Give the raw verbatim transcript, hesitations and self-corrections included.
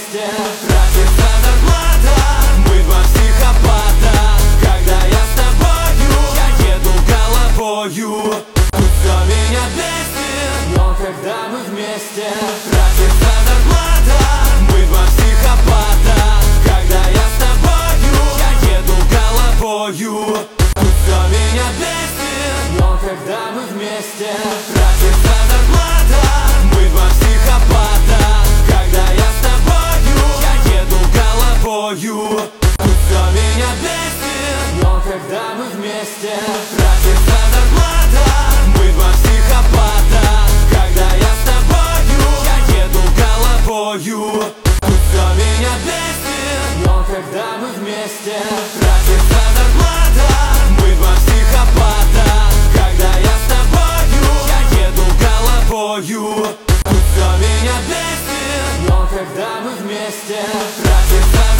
вместе. Тратится зарплата, мы два психопата. Когда я с тобою, я еду головою. Тут все меня бесит, но когда мы вместе. Тратится зарплата, мы два психопата. Когда я с тобою, я еду головою. Тут все меня бесит, но когда мы вместе. Тратится зарплата, мы два психопата. Когда я с тобою, я еду головою. Тут все меня бесит, но когда мы вместе. Тратится зарплата, мы два психопата. Когда я с тобою, я еду головою. Тут все меня бесит, но когда мы вместе. Тратится зарплата, мы два психопата. Когда я с тобою, я еду головою. Тут все меня бесит, но когда мы вместе. Тратится